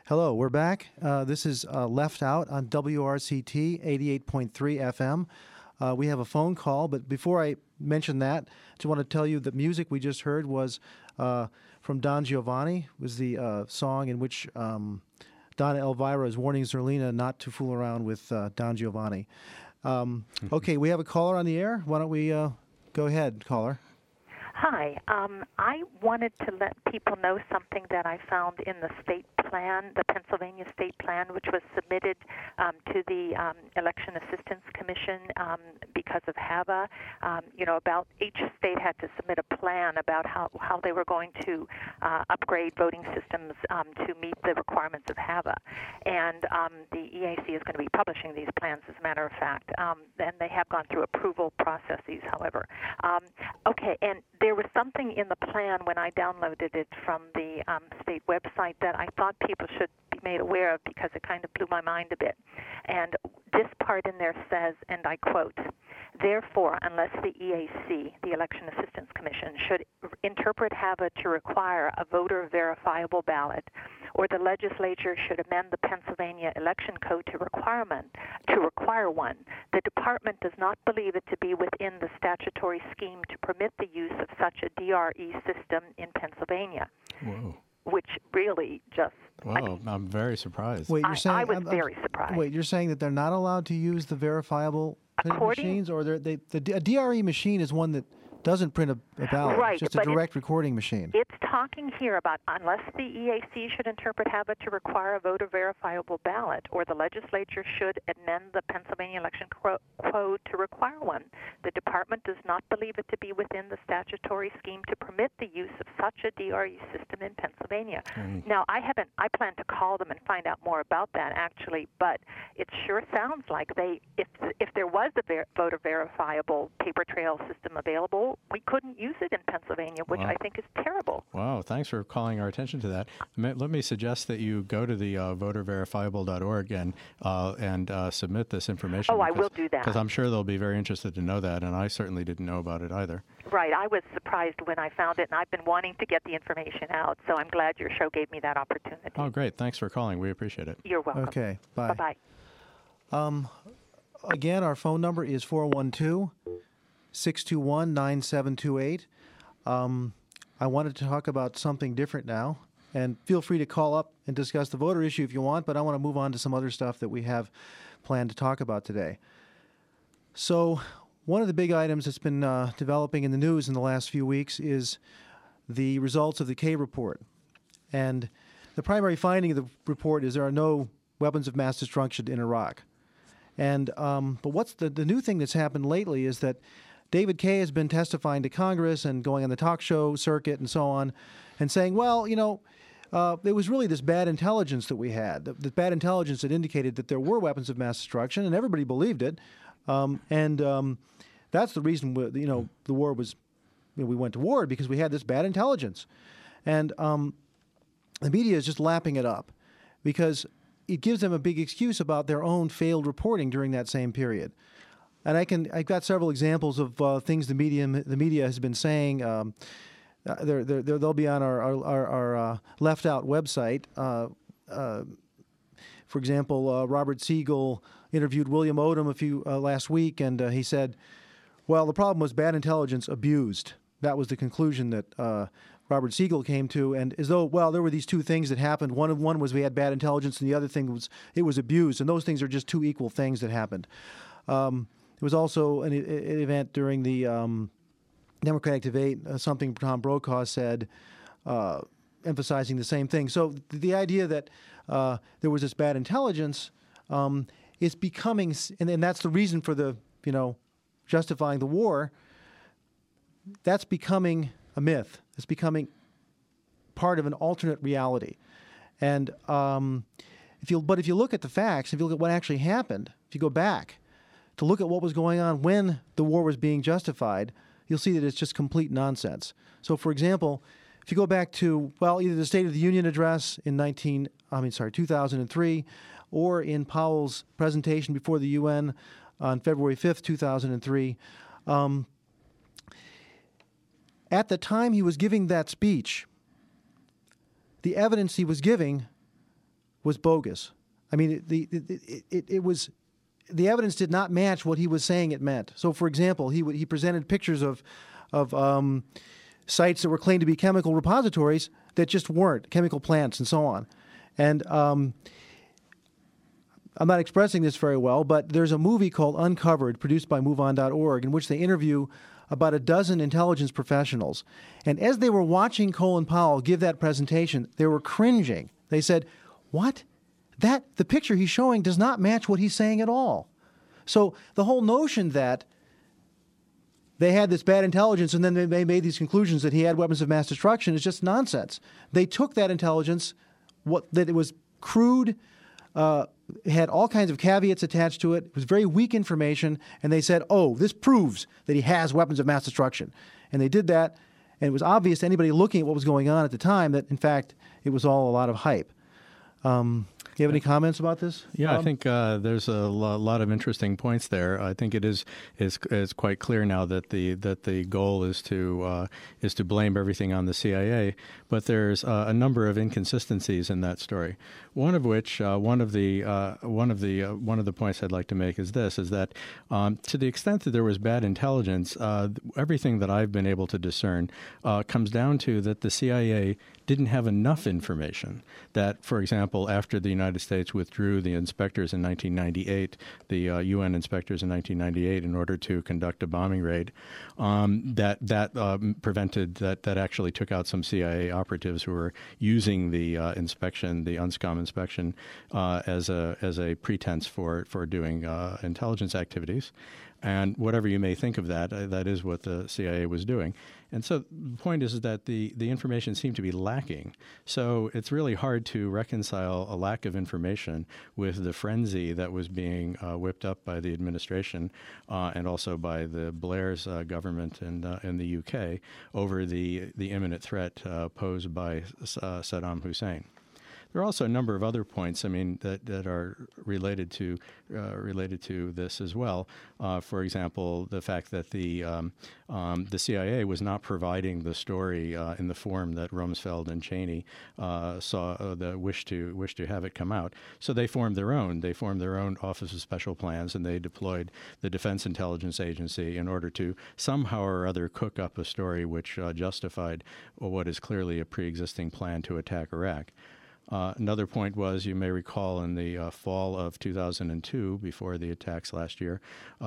Hello, we're back. This is Left Out on WRCT 88.3 FM. We have a phone call, but before I mention that, I just want to tell you the music we just heard was from Don Giovanni. It was the song in which Donna Elvira is warning Zerlina not to fool around with Don Giovanni. Okay, we have a caller on the air. Why don't we go ahead, caller? Hi. I wanted to let people know something that I found in the state plan, the Pennsylvania State Plan, which was submitted to the Election Assistance Commission because of HAVA. About each state had to submit a plan about how they were going to upgrade voting systems to meet the requirements of HAVA. And the EAC is going to be publishing these plans, as a matter of fact. And they have gone through approval processes, however. Okay, and there was something in the plan when I downloaded it from the state website that I thought people should be made aware of because it kind of blew my mind a bit. And this part in there says, and I quote, "Therefore, unless the EAC, the Election Assistance Commission, should interpret HAVA to require a voter verifiable ballot, or the legislature should amend the Pennsylvania Election Code to require one, the department does not believe it to be within the statutory scheme to permit the use of such a DRE system in Pennsylvania." Whoa. Which really just... Wow, I'm very surprised. Wait, you're saying, I was very surprised. Wait, you're saying that they're not allowed to use the verifiable machines? Or a DRE machine is one that doesn't print a ballot. Right, it's just a direct recording machine. It's talking here about unless the EAC should interpret HAVA to require a voter verifiable ballot, or the legislature should amend the Pennsylvania Election Code to require one. The department does not believe it to be within the statutory scheme to permit the use of such a DRE system in Pennsylvania. Now, I plan to call them and find out more about that, actually, but it sure sounds like if there was a voter verifiable paper trail system available, we couldn't use it in Pennsylvania, which I think is terrible. Wow, thanks for calling our attention to that. Let me suggest that you go to the voterverifiable.org and submit this information. Oh, I will do that. Because I'm sure they'll be very interested to know that, and I certainly didn't know about it either. Right, I was surprised when I found it, and I've been wanting to get the information out, so I'm glad your show gave me that opportunity. Oh, great. Thanks for calling. We appreciate it. You're welcome. Okay, bye. Bye-bye. Again, our phone number is 412-621-9728. I wanted to talk about something different now, and feel free to call up and discuss the voter issue if you want, but I want to move on to some other stuff that we have planned to talk about today. So one of the big items that's been developing in the news in the last few weeks is the results of the K report. And the primary finding of the report is there are no weapons of mass destruction in Iraq. And but what's the new thing that's happened lately is that David Kay has been testifying to Congress and going on the talk show circuit and so on and saying, well, it was really this bad intelligence that we had, the bad intelligence that indicated that there were weapons of mass destruction, and everybody believed it. That's the reason, the war was, we went to war, because we had this bad intelligence. And the media is just lapping it up because it gives them a big excuse about their own failed reporting during that same period. And I've got several examples of things the media has been saying. They'll be on our Left Out website. For example, Robert Siegel interviewed William Odom last week, and he said, well, the problem was bad intelligence abused. That was the conclusion that Robert Siegel came to, and as though, well, there were these two things that happened. One was we had bad intelligence, and the other thing was it was abused, and those things are just two equal things that happened. There was also an event during the Democratic debate, something Tom Brokaw said, emphasizing the same thing. So the idea that there was this bad intelligence is becoming, and that's the reason for the, justifying the war, that's becoming a myth. It's becoming part of an alternate reality. And if you look at the facts, if you look at what actually happened, if you go back to look at what was going on when the war was being justified, you'll see that it's just complete nonsense. So, for example, if you go back to, either the State of the Union address in 2003, or in Powell's presentation before the UN on February 5th, 2003, at the time he was giving that speech, the evidence he was giving was bogus. I mean, it was, the evidence did not match what he was saying it meant. So, for example, he presented pictures of sites that were claimed to be chemical repositories that just weren't, chemical plants and so on. And I'm not expressing this very well, but there's a movie called Uncovered, produced by MoveOn.org, in which they interview about a dozen intelligence professionals. And as they were watching Colin Powell give that presentation, they were cringing. They said, "What? The picture he's showing does not match what he's saying at all." So the whole notion that they had this bad intelligence and then they made these conclusions that he had weapons of mass destruction is just nonsense. They took that intelligence, that it was crude, had all kinds of caveats attached to it. It was very weak information, and they said, "Oh, this proves that he has weapons of mass destruction." And they did that, and it was obvious to anybody looking at what was going on at the time that, in fact, it was all a lot of hype. Do you have any comments about this? Yeah, I think there's a lot of interesting points there. I think it is quite clear now that the goal is to blame everything on the CIA, but there's a number of inconsistencies in that story. One of which, one of the points I'd like to make is this: is that to the extent that there was bad intelligence, everything that I've been able to discern comes down to that the CIA didn't have enough information. That, for example, after the United States withdrew the inspectors in 1998, the UN inspectors in 1998, in order to conduct a bombing raid, that prevented that actually took out some CIA operatives who were using the inspection, the UNSCOM inspection, as a pretense for doing intelligence activities. And whatever you may think of that, that is what the CIA was doing. And so the point is that the information seemed to be lacking. So it's really hard to reconcile a lack of information with the frenzy that was being whipped up by the administration and also by the Blair's government in the UK over the imminent threat posed by Saddam Hussein. There are also a number of other points, I mean, that are related to this as well. For example, the fact that the CIA was not providing the story in the form that Rumsfeld and Cheney saw the wish to have it come out. So they formed their own. They formed their own Office of Special Plans, and they deployed the Defense Intelligence Agency in order to somehow or other cook up a story which justified what is clearly a pre-existing plan to attack Iraq. Another point was, you may recall, in the fall of 2002, before the attacks last year,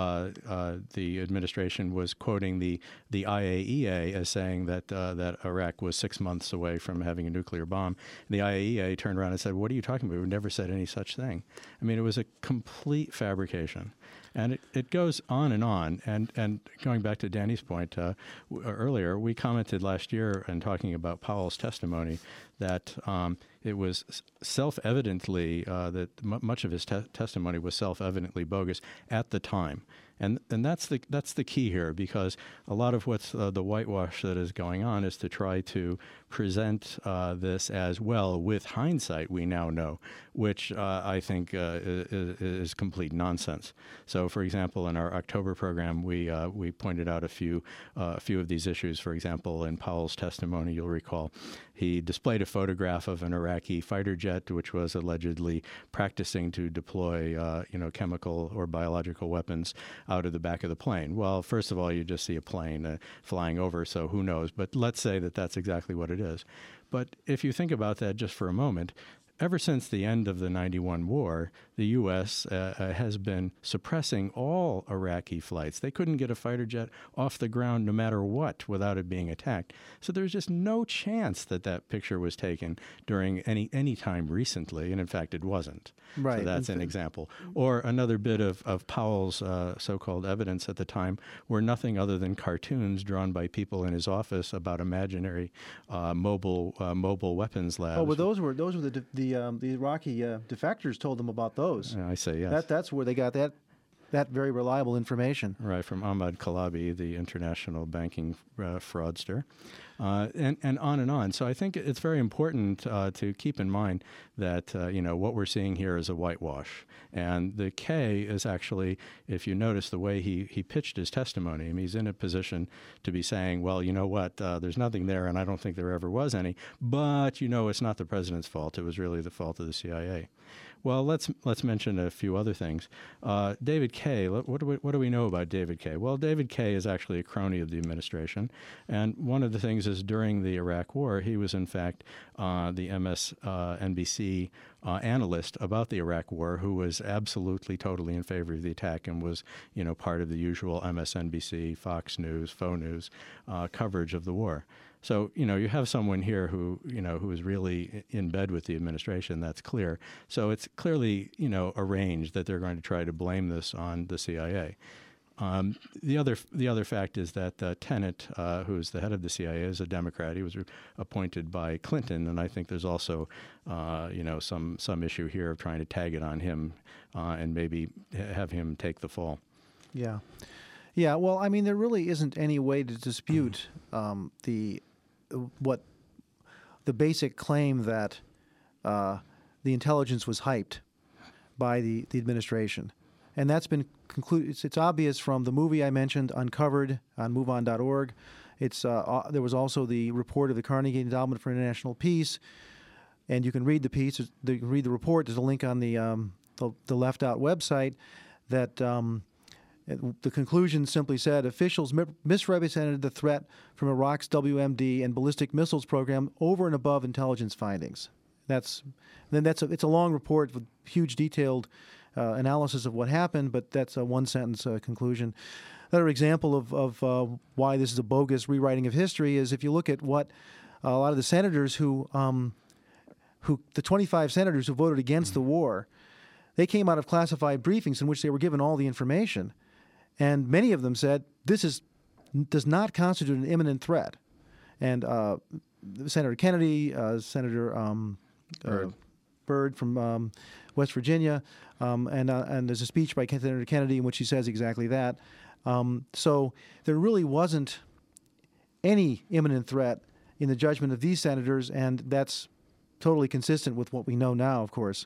the administration was quoting the IAEA as saying that Iraq was 6 months away from having a nuclear bomb. And the IAEA turned around and said, "What are you talking about? We've never said any such thing." I mean, it was a complete fabrication. And it goes on. And going back to Danny's point earlier, we commented last year in talking about Powell's testimony that it was self-evidently that much of his testimony was self-evidently bogus at the time. And that's the key here, because a lot of what's the whitewash that is going on is to try to present this as, well, with hindsight we now know, which I think is complete nonsense. So, for example, in our October program, we pointed out a few of these issues. For example, in Powell's testimony, you'll recall, he displayed a photograph of an Iraqi fighter jet which was allegedly practicing to deploy chemical or biological weapons out of the back of the plane. Well, first of all, you just see a plane flying over, so who knows? But let's say that that's exactly what it is. But if you think about that just for a moment, ever since the end of the 91 war, the U.S. Has been suppressing all Iraqi flights. They couldn't get a fighter jet off the ground no matter what without it being attacked. So there's just no chance that picture was taken during any time recently, and in fact it wasn't. Right. So that's an example. Or another bit of Powell's so-called evidence at the time were nothing other than cartoons drawn by people in his office about imaginary mobile weapons labs. Oh, well, those were the Iraqi defectors told them about those. I say yes. That's where they got that very reliable information. Right, from Ahmad Kalabi, the international banking fraudster. and on and on. So I think it's very important to keep in mind that what we're seeing here is a whitewash. And the K is actually, if you notice the way he pitched his testimony, I mean, he's in a position to be saying, well, you know what, there's nothing there, and I don't think there ever was any, but it's not the president's fault. It was really the fault of the CIA. Well, let's mention a few other things. David Kaye, what do we know about David Kaye? Well, David Kaye is actually a crony of the administration, and one of the things is during the Iraq War, he was in fact the MSNBC analyst about the Iraq War, who was absolutely, totally in favor of the attack and was, part of the usual MSNBC, Fox News, Faux News coverage of the war. So, you have someone here who is really in bed with the administration. That's clear. So it's clearly, arranged that they're going to try to blame this on the CIA. The other fact is that Tenet, who's the head of the CIA, is a Democrat. He was appointed by Clinton, and I think there's also, some issue here of trying to tag it on him and maybe have him take the fall. Yeah. Yeah, well, I mean, there really isn't any way to dispute the basic claim that the intelligence was hyped by the administration. And that's been concluded. It's obvious from the movie I mentioned, Uncovered, on MoveOn.org. There was also the report of the Carnegie Endowment for International Peace, and you can read the piece. You can read the report. There's a link on the Left Out website that the conclusion simply said officials misrepresented the threat from Iraq's WMD and ballistic missiles program over and above intelligence findings. It's a long report with huge detailed analysis of what happened, but that's a one-sentence conclusion. Another example of why this is a bogus rewriting of history is if you look at what a lot of the senators the 25 senators who voted against the war, they came out of classified briefings in which they were given all the information. And many of them said, does not constitute an imminent threat. And Senator Kennedy, Senator Byrd from West Virginia, and there's a speech by Senator Kennedy in which he says exactly that. So there really wasn't any imminent threat in the judgment of these senators, and that's totally consistent with what we know now, of course.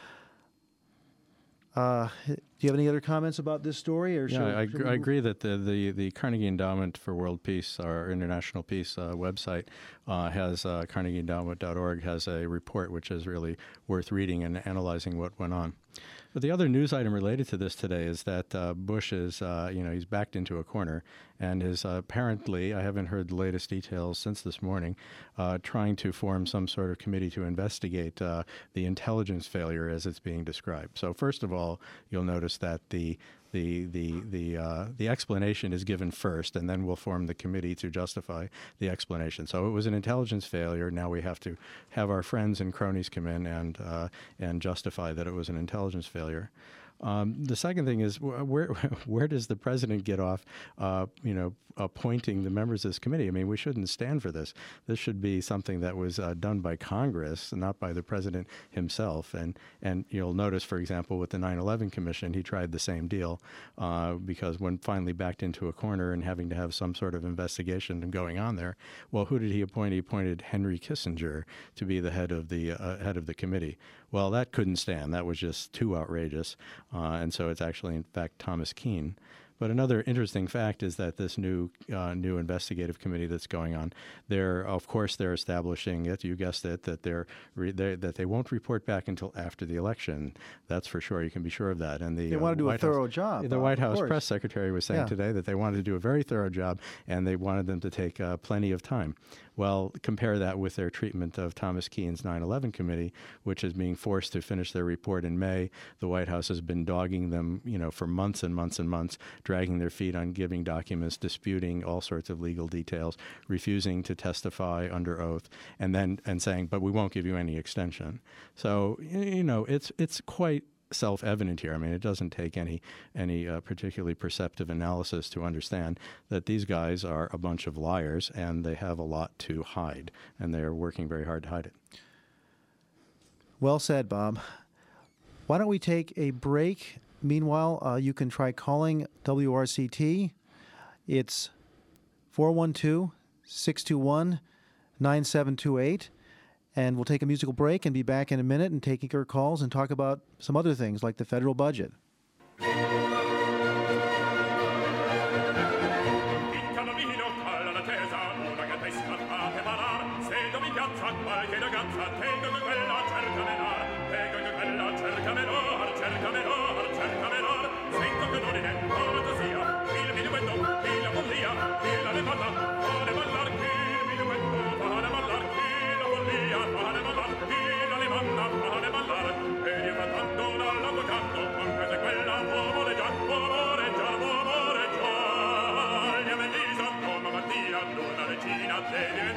Do you have any other comments about this story? Or I agree that the Carnegie Endowment for World Peace, our International Peace website, has CarnegieEndowment.org has a report which is really worth reading and analyzing what went on. But the other news item related to this today is that Bush is, he's backed into a corner and is apparently, I haven't heard the latest details since this morning, trying to form some sort of committee to investigate the intelligence failure as it's being described. So first of all, you'll notice that the explanation is given first, and then we'll form the committee to justify the explanation. So it was an intelligence failure. Now we have to have our friends and cronies come in and justify that it was an intelligence failure. The second thing is where does the president get off, appointing the members of this committee? I mean, we shouldn't stand for this. This should be something that was done by Congress, not by the president himself. And you'll notice, for example, with the 9/11 Commission, he tried the same deal because when finally backed into a corner and having to have some sort of investigation going on there, well, who did he appoint? He appointed Henry Kissinger to be the head of the committee. Well, that couldn't stand. That was just too outrageous. And so it's actually, in fact, Thomas Keane. But another interesting fact is that this new investigative committee that's going on, they're establishing it. You guessed it, that that they won't report back until after the election. That's for sure. You can be sure of that. And they want to do a thorough job. The White House press secretary was saying today that they wanted to do a very thorough job, and they wanted them to take plenty of time. Well, compare that with their treatment of Thomas Keane's 9/11 committee, which is being forced to finish their report in May. The White House has been dogging them, for months and months and months, dragging their feet on giving documents, disputing all sorts of legal details, refusing to testify under oath, and saying, but we won't give you any extension. So, it's quite self-evident here. I mean, it doesn't take any particularly perceptive analysis to understand that these guys are a bunch of liars and they have a lot to hide, and they are working very hard to hide it. Well said, Bob. Why don't we take a break? Meanwhile, you can try calling WRCT. It's 412-7 621-9728. And we'll take a musical break and be back in a minute and taking your calls and talk about some other things like the federal budget. Regina,